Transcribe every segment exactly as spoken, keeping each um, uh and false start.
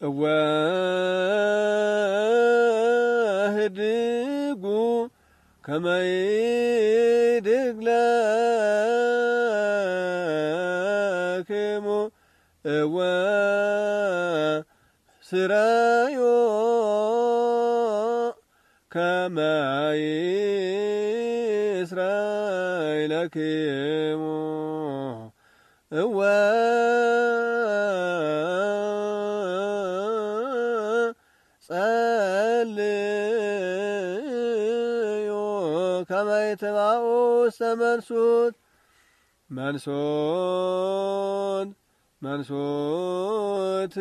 ወህድጉ ከመይድግለክሙ እወ ስራዮ ከመይስራኤለክሙ እወ ጸልዮ ከመይትባኡ ሰመንሱት መንሱት መንሱት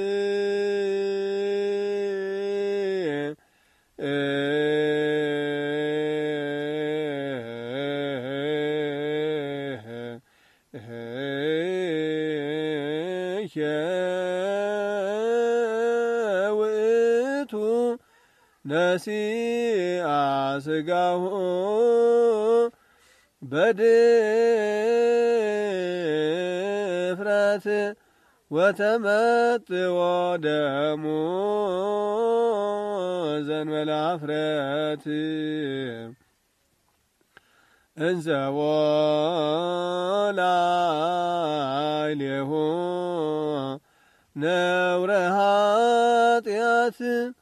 ውእቱ ነሲአ ሥጋሁ በድፍረት ወተመጥዎ ደሙ ዘእንበለ ኀፍረት እንዘቦ ላዕሌሁ ነውረ ኃጢአት